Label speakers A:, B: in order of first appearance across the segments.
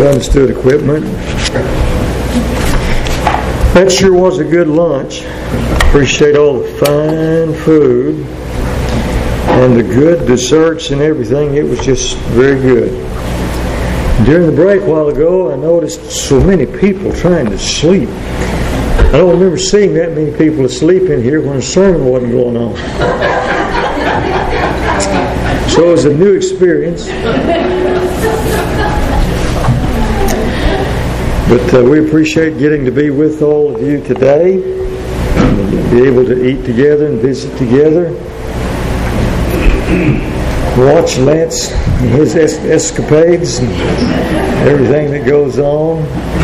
A: understood equipment. That sure was a good lunch. Appreciate all the fine food and the good desserts and everything. It was just very good. During the break a while ago, I noticed so many people trying to sleep. I don't remember seeing that many people asleep in here when a sermon wasn't going on. So it was a new experience. But we appreciate getting to be with all of you today, and be able to eat together and visit together. Watch Lance and his escapades and everything that goes on.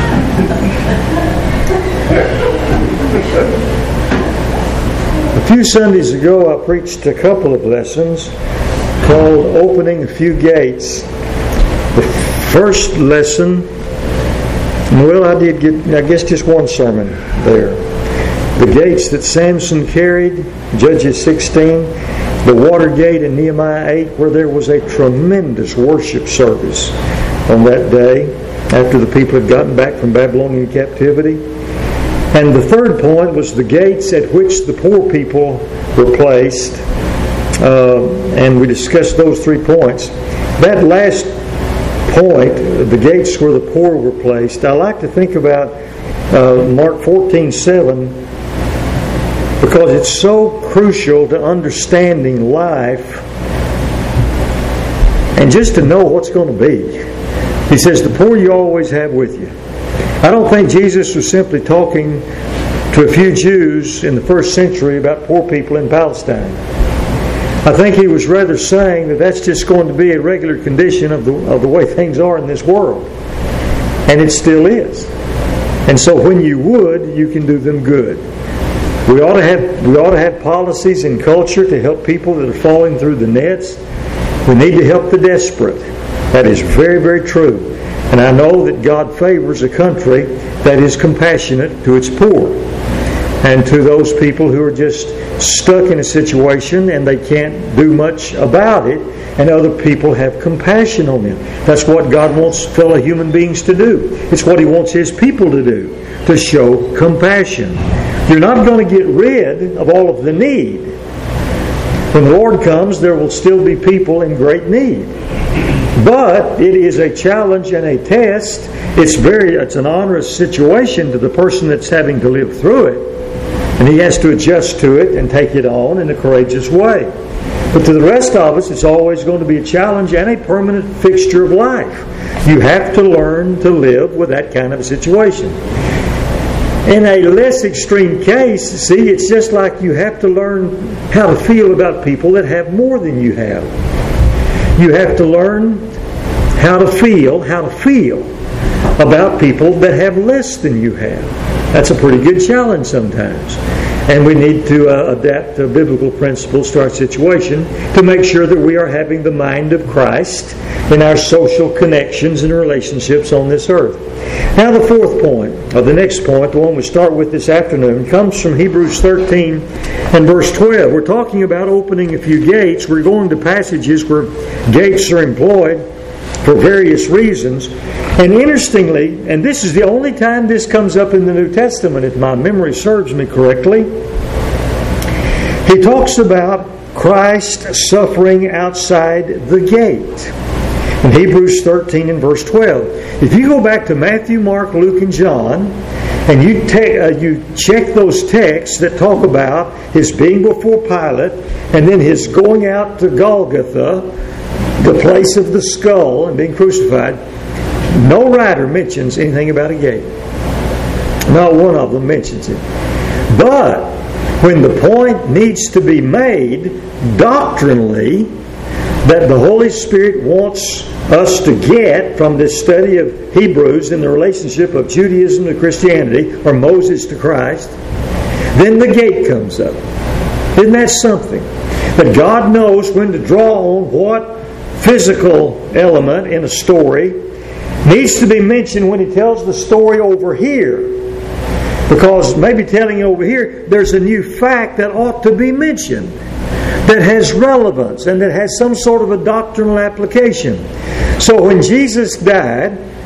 A: A few Sundays ago, I preached a couple of lessons called Opening a Few Gates. The first lesson, well, I did get, I guess, just one sermon there. The gates that Samson carried, Judges 16, the water gate in Nehemiah 8, where there was a tremendous worship service on that day after the people had gotten back from Babylonian captivity. And the third point was the gates at which the poor people were placed. And we discussed those 3 points. That last point, the gates where the poor were placed, I like to think about Mark 14:7, because it's so crucial to understanding life and just to know what's going to be. He says, the poor you always have with you. I don't think Jesus was simply talking to a few Jews in the first century about poor people in Palestine. I think he was rather saying that that's just going to be a regular condition of the way things are in this world. And it still is. And so when you would, you can do them good. We ought to have policies and culture to help people that are falling through the nets. We need to help the desperate. That is very, very true. And I know that God favors a country that is compassionate to its poor and to those people who are just stuck in a situation and they can't do much about it, and other people have compassion on them. That's what God wants fellow human beings to do. It's what He wants His people to do, to show compassion. You're not going to get rid of all of the need. When the Lord comes, there will still be people in great need. But it is a challenge and a test. It's an onerous situation to the person that's having to live through it. And he has to adjust to it and take it on in a courageous way. But to the rest of us, it's always going to be a challenge and a permanent fixture of life. You have to learn to live with that kind of a situation. In a less extreme case, see, it's just like you have to learn how to feel about people that have more than you have. You have to learn how to feel about people that have less than you have. That's a pretty good challenge sometimes. And we need to adapt biblical principles to our situation to make sure that we are having the mind of Christ in our social connections and relationships on this earth. Now the fourth point, or the next point, the one we start with this afternoon, comes from Hebrews 13 and verse 12. We're talking about opening a few gates. We're going to passages where gates are employed for various reasons. And interestingly, and this is the only time this comes up in the New Testament, if my memory serves me correctly, he talks about Christ suffering outside the gate. In Hebrews 13 and verse 12. If you go back to Matthew, Mark, Luke, and John, and you check those texts that talk about His being before Pilate, and then His going out to Golgotha, the place of the skull, and being crucified, no writer mentions anything about a gate. Not one of them mentions it. But when the point needs to be made doctrinally that the Holy Spirit wants us to get from this study of Hebrews in the relationship of Judaism to Christianity, or Moses to Christ, then the gate comes up. Isn't that something? That God knows when to draw on what physical element in a story needs to be mentioned when He tells the story over here. Because maybe telling it over here, there's a new fact that ought to be mentioned, that has relevance and that has some sort of a doctrinal application. So when Jesus died,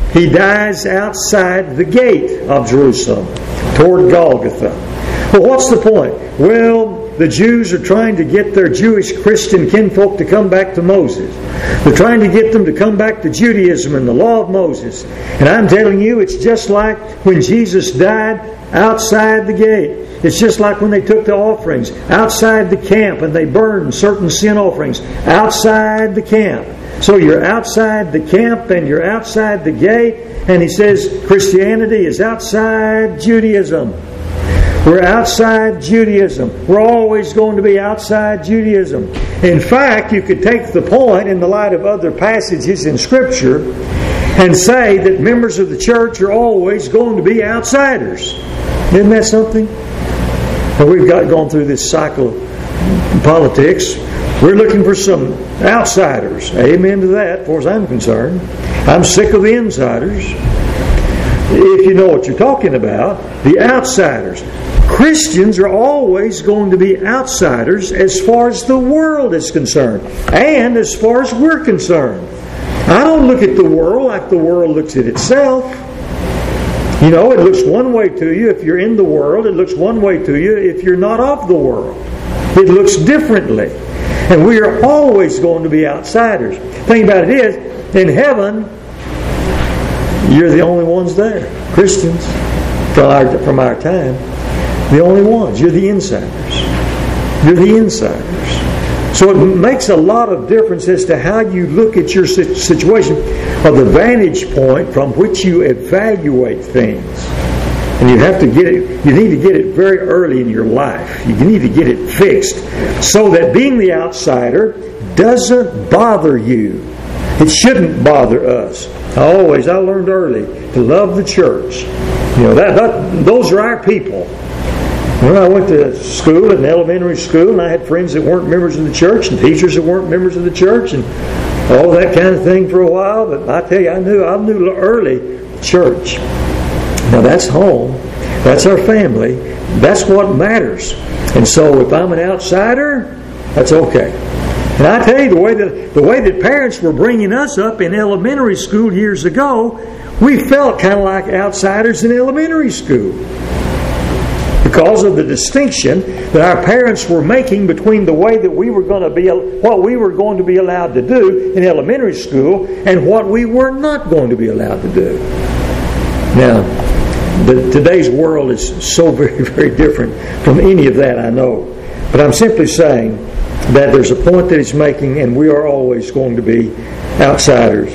A: He dies outside the gate of Jerusalem, toward Golgotha. Well, what's the point? Well, the Jews are trying to get their Jewish Christian kinfolk to come back to Moses. They're trying to get them to come back to Judaism and the law of Moses. And I'm telling you, it's just like when Jesus died outside the gate. It's just like when they took the offerings outside the camp and they burned certain sin offerings outside the camp. So you're outside the camp and you're outside the gate. And he says Christianity is outside Judaism. We're outside Judaism. We're always going to be outside Judaism. In fact, you could take the point in the light of other passages in Scripture and say that members of the church are always going to be outsiders. Isn't that something? Well, we've gone through this cycle of politics. We're looking for some outsiders. Amen to that, as far as I'm concerned. I'm sick of the insiders. If you know what you're talking about, the outsiders. Christians are always going to be outsiders as far as the world is concerned and as far as we're concerned. I don't look at the world like the world looks at itself. You know, it looks one way to you if you're in the world. It looks one way to you if you're not of the world. It looks differently. And we are always going to be outsiders. The thing about it is, in heaven, you're the only ones there. Christians, from our time. The only ones. You're the insiders. You're the insiders. So it makes a lot of difference as to how you look at your situation, or the vantage point from which you evaluate things. And you have to get it. You need to get it very early in your life. You need to get it fixed so that being the outsider doesn't bother you. It shouldn't bother us. I learned early to love the church. You know, those are our people. When I went to school, in elementary school, and I had friends that weren't members of the church and teachers that weren't members of the church and all that kind of thing for a while. But I tell you, I knew early church. Now that's home. That's our family. That's what matters. And so if I'm an outsider, that's okay. And I tell you, the way that parents were bringing us up in elementary school years ago, we felt kind of like outsiders in elementary school. Because of the distinction that our parents were making between the way that we were going to be, what we were going to be allowed to do in elementary school and what we were not going to be allowed to do. Now, today's world is so very, very different from any of that, I know. But I'm simply saying that there's a point that he's making, and we are always going to be outsiders.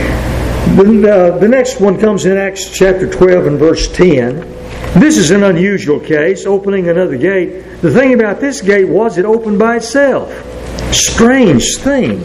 A: The next one comes in Acts chapter 12 and verse 10. This is an unusual case, opening another gate. The thing about this gate was it opened by itself. Strange thing.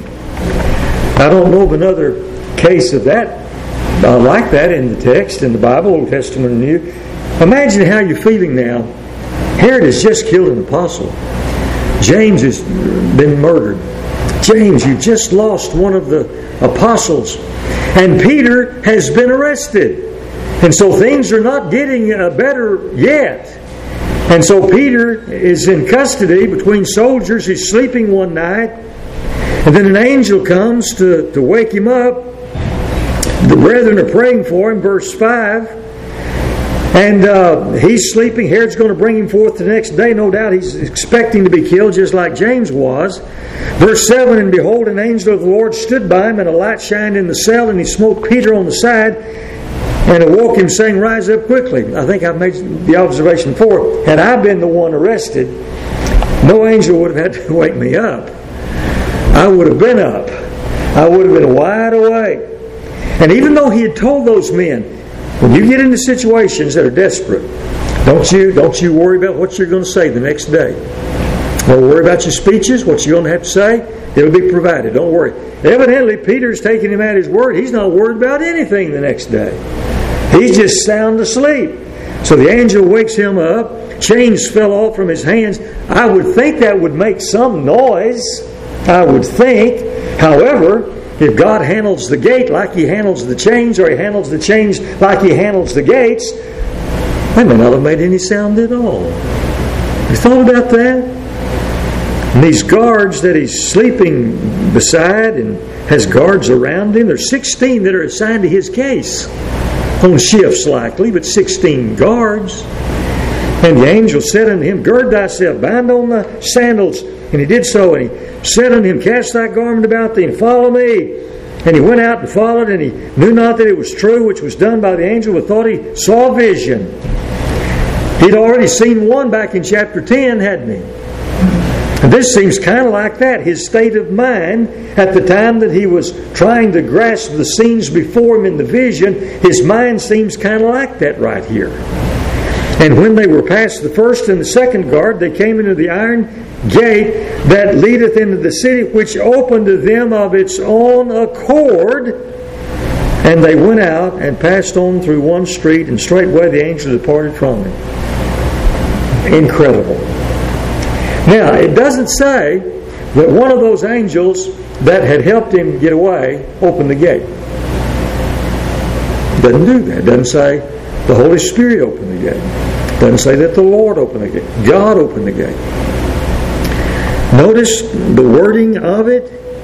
A: I don't know of another case of that like that in the text, in the Bible, Old Testament and New. Imagine how you're feeling now. Herod has just killed an apostle. James has been murdered. James, you just lost one of the apostles. And Peter has been arrested. And so things are not getting better yet. And so Peter is in custody between soldiers. He's sleeping one night. And then an angel comes to wake him up. The brethren are praying for him, verse 5. And he's sleeping. Herod's going to bring him forth the next day. No doubt he's expecting to be killed just like James was. Verse 7, and behold, an angel of the Lord stood by him, and a light shined in the cell, and he smote Peter on the side, and awoke him, saying, Rise up quickly. I think I've made the observation before. Had I been the one arrested, no angel would have had to wake me up. I would have been up. I would have been wide awake. And even though he had told those men, when you get into situations that are desperate, don't you worry about what you're going to say the next day. Don't worry about your speeches, what you're going to have to say. It'll be provided. Don't worry. Evidently, Peter's taking him at his word. He's not worried about anything the next day. He's just sound asleep. So the angel wakes him up. Chains fell off from his hands. I would think that would make some noise. I would think. However, if God handles the gate like He handles the chains, or He handles the chains like He handles the gates, that may not have made any sound at all. You thought about that? And these guards that he's sleeping beside and has guards around him, there's 16 that are assigned to his case. On shifts likely, but 16 guards. And the angel said unto him, Gird thyself, bind on the sandals. And he did so, and he said unto him, Cast thy garment about thee, and follow me. And he went out and followed, and he knew not that it was true, which was done by the angel, but thought he saw a vision. He'd already seen one back in chapter 10, hadn't he? And this seems kind of like that, his state of mind at the time that he was trying to grasp the scenes before him in the vision. His mind seems kind of like that right here. And when they were past the first and the second guard, they came into the iron gate that leadeth into the city, which opened to them of its own accord. And they went out and passed on through one street, and straightway the angel departed from him. Incredible. Now, it doesn't say that one of those angels that had helped him get away opened the gate. It doesn't do that. It doesn't say the Holy Spirit opened the gate. It doesn't say that the Lord opened the gate. God opened the gate. Notice the wording of it.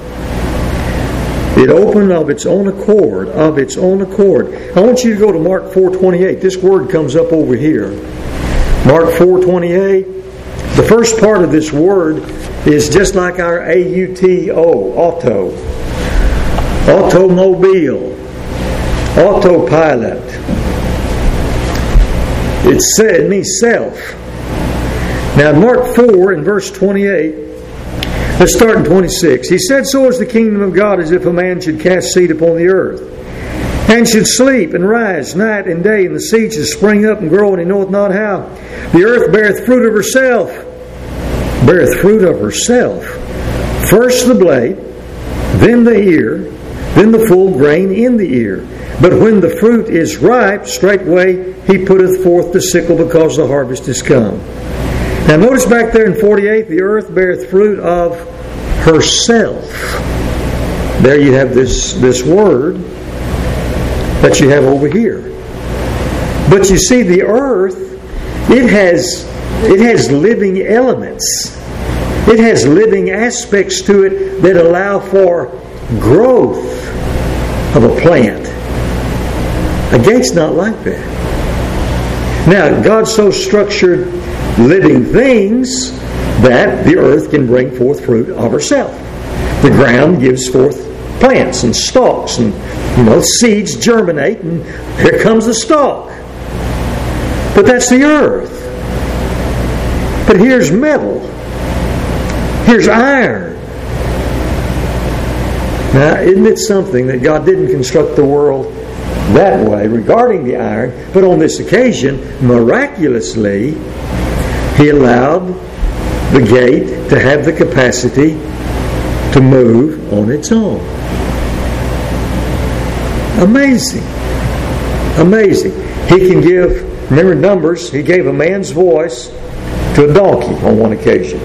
A: It opened of its own accord. Of its own accord. I want you to go to Mark 4:28. This word comes up over here. Mark 4:28. The first part of this word is just like our A-U-T-O, auto. Automobile. Autopilot. It means self. Now in Mark 4 in verse 28, let's start in 26. He said, So is the kingdom of God as if a man should cast seed upon the earth, and should sleep and rise night and day, and the seed should spring up and grow, and he knoweth not how. The earth beareth fruit of herself. Beareth fruit of herself. First the blade, then the ear, then the full grain in the ear. But when the fruit is ripe, straightway he putteth forth the sickle, because the harvest is come. Now notice back there in 48, the earth beareth fruit of herself. There you have this word that you have over here. But you see, the earth, it has living elements. It has living aspects to it that allow for growth of a plant. A gate's not like that. Now, God so structured living things that the earth can bring forth fruit of herself. The ground gives forth plants and stalks, and seeds germinate, and here comes the stalk. But that's the earth. But here's metal. Here's iron. Now, isn't it something that God didn't construct the world that way regarding the iron, but on this occasion, miraculously, He allowed the gate to have the capacity to move on its own. Amazing. Amazing. He can give, remember Numbers, He gave a man's voice to a donkey on one occasion.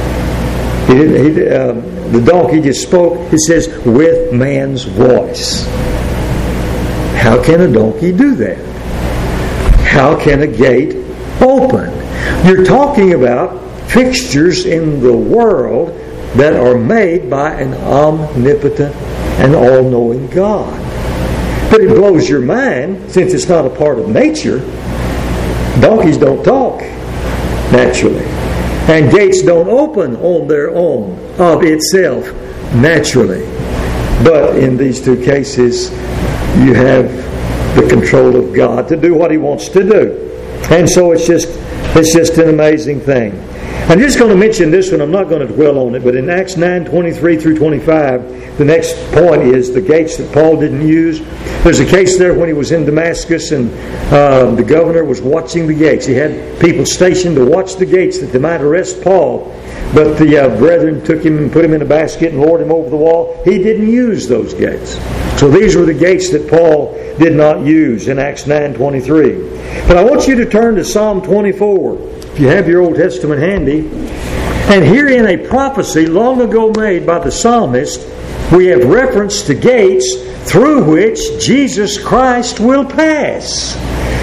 A: The donkey just spoke, it says, with man's voice. How can a donkey do that? How can a gate open? You're talking about fixtures in the world that are made by an omnipotent and all-knowing God. But it blows your mind, since it's not a part of nature. Donkeys don't talk naturally. And gates don't open on their own of itself naturally. But in these two cases, you have the control of God to do what He wants to do. And so it's just an amazing thing. I'm just going to mention this one. I'm not going to dwell on it. But in Acts 9:23 through 25, the next point is the gates that Paul didn't use. There's a case there when he was in Damascus, and the governor was watching the gates. He had people stationed to watch the gates that they might arrest Paul. But the brethren took him and put him in a basket and lowered him over the wall. He didn't use those gates. So these were the gates that Paul did not use in Acts 9:23. But I want you to turn to Psalm 24. If you have your Old Testament handy. And herein a prophecy long ago made by the psalmist, we have reference to gates through which Jesus Christ will pass.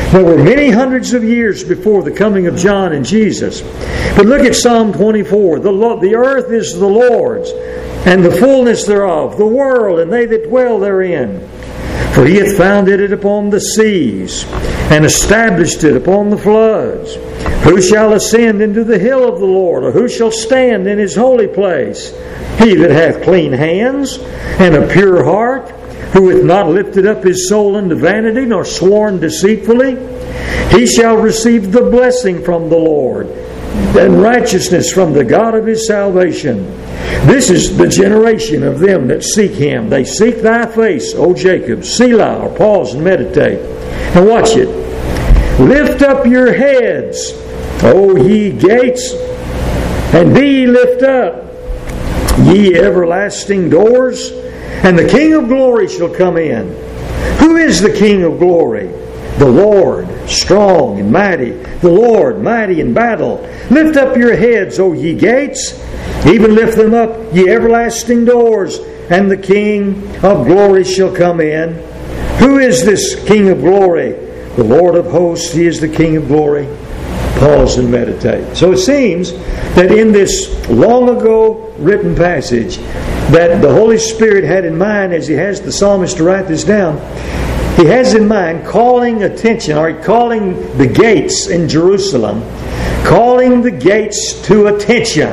A: There were many hundreds of years before the coming of John and Jesus. But look at Psalm 24. The earth is the Lord's, and the fullness thereof, the world, and they that dwell therein. For He hath founded it upon the seas, and established it upon the floods. Who shall ascend into the hill of the Lord, or who shall stand in His holy place? He that hath clean hands, and a pure heart, who hath not lifted up his soul unto vanity, nor sworn deceitfully, he shall receive the blessing from the Lord, and righteousness from the God of his salvation. This is the generation of them that seek Him. They seek Thy face, O Jacob. Selah, or pause and meditate. And watch it. Lift up your heads, O ye gates, and be ye lift up, ye everlasting doors, and the King of glory shall come in. Who is the King of glory? The Lord, strong and mighty. The Lord, mighty in battle. Lift up your heads, O ye gates. Even lift them up, ye everlasting doors, and the King of glory shall come in. Who is this King of glory? The Lord of hosts, He is the King of glory. Pause and meditate. So it seems that in this long ago written passage that the Holy Spirit had in mind as He has the psalmist to write this down, He has in mind calling attention, or calling the gates in Jerusalem, calling the gates to attention.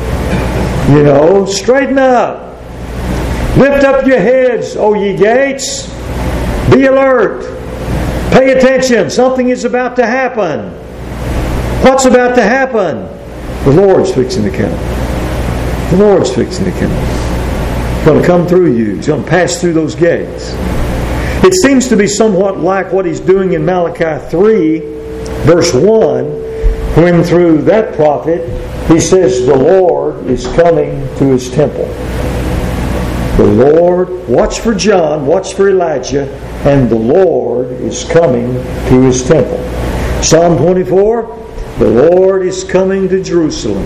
A: You know, straighten up. Lift up your heads, O ye gates. Be alert. Pay attention. Something is about to happen. What's about to happen? The Lord's fixing to come. The Lord's fixing to come. He's going to come through you. He's going to pass through those gates. It seems to be somewhat like what He's doing in Malachi 3, verse 1, when through that prophet He says the Lord is coming to His temple. The Lord, watch for John, watch for Elijah, and the Lord is coming to His temple. Psalm 24, the Lord is coming to Jerusalem.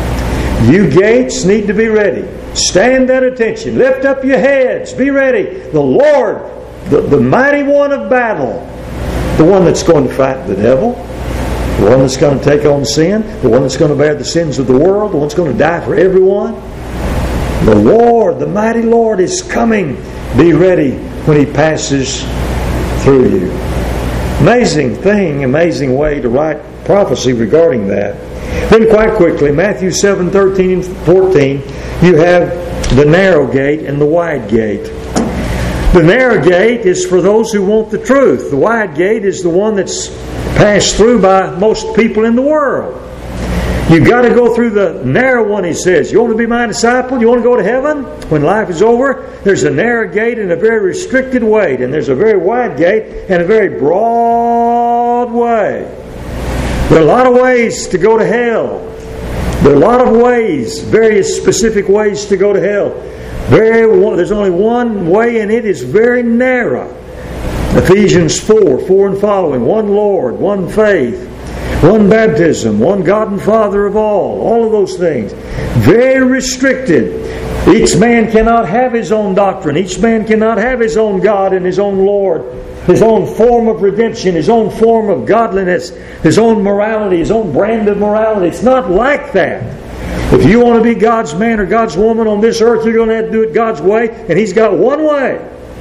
A: You gates need to be ready. Stand at attention. Lift up your heads. Be ready. The Lord, the mighty one of battle, the one that's going to fight the devil, the one that's going to take on sin, the one that's going to bear the sins of the world, the one that's going to die for everyone. The Lord, the mighty Lord is coming. Be ready when He passes through you. Amazing thing, amazing way to write prophecy regarding that. Then quite quickly, Matthew 7, 13 and 14, you have the narrow gate and the wide gate. The narrow gate is for those who want the truth. The wide gate is the one that's passed through by most people in the world. You've got to go through the narrow one, He says. You want to be my disciple? You want to go to heaven when life is over? There's a narrow gate and a very restricted way. And there's a very wide gate and a very broad way. There are a lot of ways to go to hell. There are a lot of ways, various specific ways to go to hell. There's only one way, and it is very narrow. Ephesians 4 and following. One Lord, one faith, one baptism, one God and Father of all of those things. Very restricted. Each man cannot have his own doctrine. Each man cannot have his own God and his own Lord, his own form of redemption, his own form of godliness, his own morality, his own brand of morality. It's not like that. If you want to be God's man or God's woman on this earth, you're going to have to do it God's way, and He's got one way.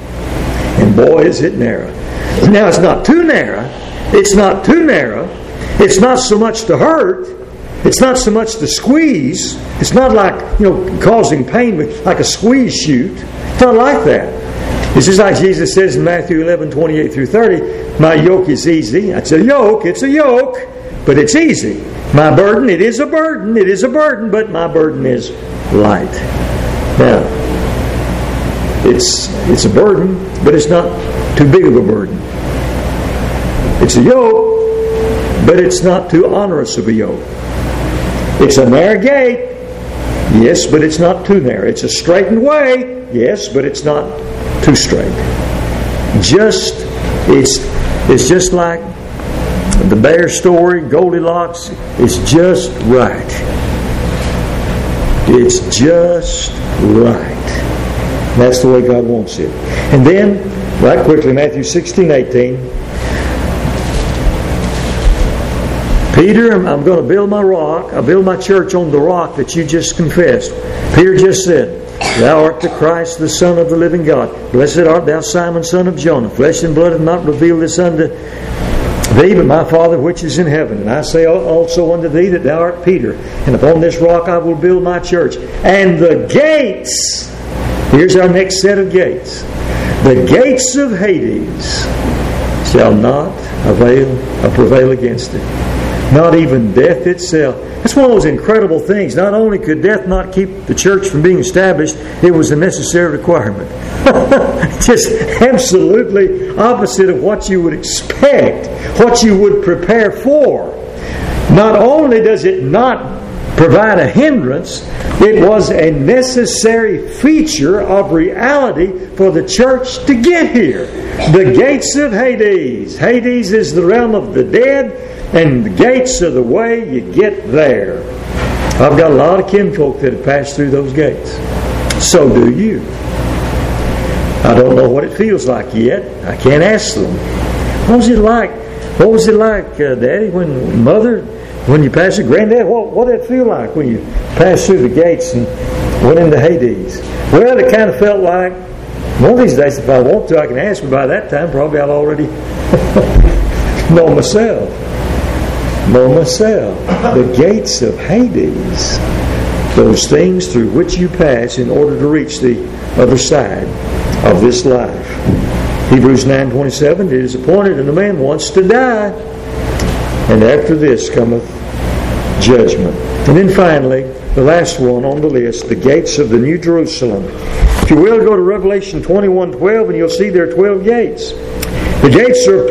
A: And boy, is it narrow. Now, it's not too narrow. It's not too narrow. It's not so much to hurt. It's not so much to squeeze. It's not like, causing pain with like a squeeze chute. It's not like that. It's just like Jesus says in Matthew 11, 28 through 30, my yoke is easy. It's a yoke, but it's easy. My burden, it is a burden, but my burden is light. Now, it's a burden, but it's not too big of a burden. It's a yoke, but it's not too onerous of a yoke. It's a narrow gate, yes, but it's not too narrow. It's a straightened way, yes, but it's not too straight. It's just like the bear story, Goldilocks. It's just right. It's just right. That's the way God wants it. And then, right quickly, Matthew 16, 18. Peter, I'm going to build my rock. I'll build my church on the rock that you just confessed. Peter just said, Thou art the Christ, the Son of the living God. Blessed art thou, Simon, son of Jonah. Flesh and blood have not revealed this unto thee, but my Father which is in heaven. And I say also unto thee that thou art Peter, and upon this rock I will build my church. And the gates, here's our next set of gates. The gates of Hades shall not prevail against it. Not even death itself. That's one of those incredible things. Not only could death not keep the church from being established, it was a necessary requirement. Just absolutely opposite of what you would expect, what you would prepare for. Not only does it not provide a hindrance, it was a necessary feature of reality for the church to get here. The gates of Hades. Hades is the realm of the dead, and the gates are the way you get there. I've got a lot of kinfolk that have passed through those gates. So do you. I don't know what it feels like yet. I can't ask them. What was it like? What was it like, Daddy, when you passed it? Granddad, what did it feel like when you passed through the gates and went into Hades? Well, it kind of felt like, one of these days, if I want to, I can ask, but by that time, probably I'll already know myself. The gates of Hades, those things through which you pass in order to reach the other side of this life. Hebrews 9:27, it is appointed unto man once to die, and after this cometh judgment. And then finally, the last one on the list, the gates of the New Jerusalem. If you will, go to Revelation 21:12, and you'll see there are 12 gates. The gates are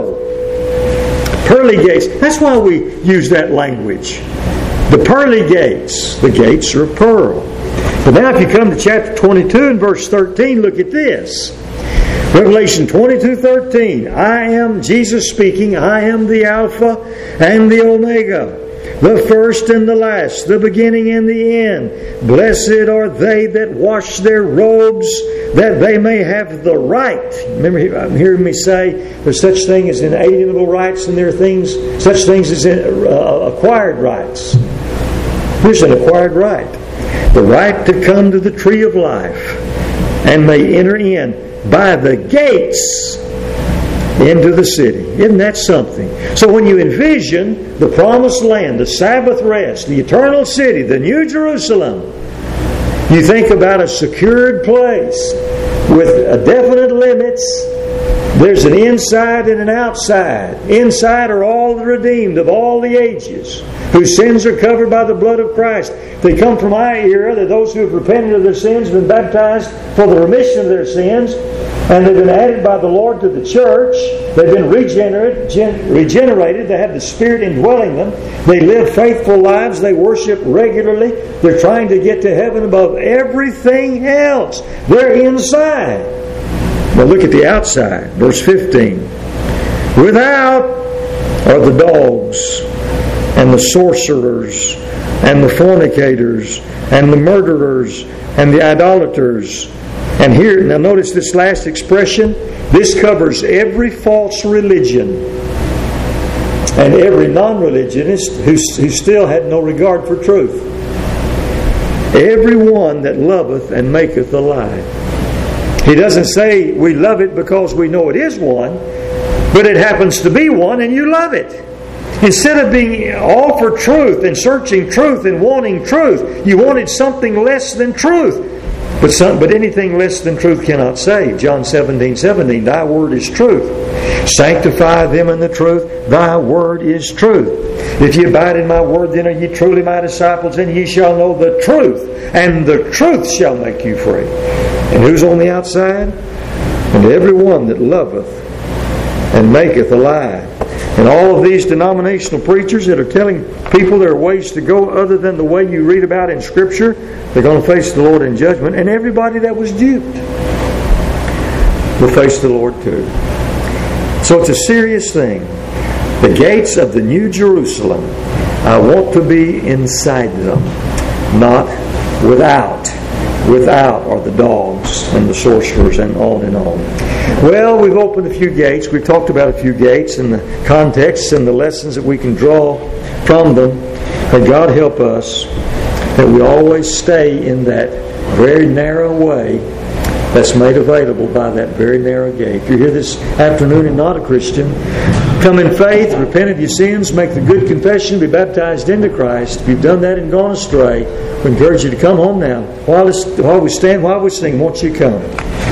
A: pearly gates. That's why we use that language. The pearly gates. The gates are of pearl. But now if you come to chapter 22 and verse 13, look at this. Revelation 22:13. I am, Jesus speaking, I am the Alpha and the Omega, the first and the last, the beginning and the end. Blessed are they that wash their robes, that they may have the right. Remember, I'm hearing me say there's such thing as inalienable rights, and there are such things as acquired rights. Here's an acquired right. The right to come to the tree of life and may enter in by the gates into the city. Isn't that something? So when you envision the promised land, the Sabbath rest, the eternal city, the New Jerusalem, you think about a secured place with definite limits. There's an inside and an outside. Inside are all the redeemed of all the ages, whose sins are covered by the blood of Christ. They come from our era. They're those who have repented of their sins, been baptized for the remission of their sins, and they've been added by the Lord to the church. They've been regenerated. They have the Spirit indwelling them. They live faithful lives. They worship regularly. They're trying to get to heaven above everything else. They're inside. Now look at the outside, verse 15. Without are the dogs, and the sorcerers, and the fornicators, and the murderers, and the idolaters. And here, now notice this last expression. This covers every false religion and every non-religionist who still had no regard for truth. Every one that loveth and maketh a lie. He doesn't say we love it because we know it is one, but it happens to be one and you love it. Instead of being all for truth and searching truth and wanting truth, you wanted something less than truth. But anything less than truth cannot save. John 17:17, Thy word is truth. Sanctify them in the truth. Thy word is truth. If ye abide in my word, then are ye truly my disciples, and ye shall know the truth, and the truth shall make you free. And who's on the outside? And every one that loveth and maketh a lie. And all of these denominational preachers that are telling people there are ways to go other than the way you read about in Scripture, they're going to face the Lord in judgment. And everybody that was duped will face the Lord too. So it's a serious thing. The gates of the New Jerusalem, I want to be inside them, not without. Without are the dogs and the sorcerers and on and on. Well, we've opened a few gates. We've talked about a few gates and the context and the lessons that we can draw from them. May God help us that we always stay in that very narrow way that's made available by that very narrow gate. If you're here this afternoon and not a Christian, come in faith, repent of your sins, make the good confession, be baptized into Christ. If you've done that and gone astray, we encourage you to come home now. While we stand, while we sing, won't you come?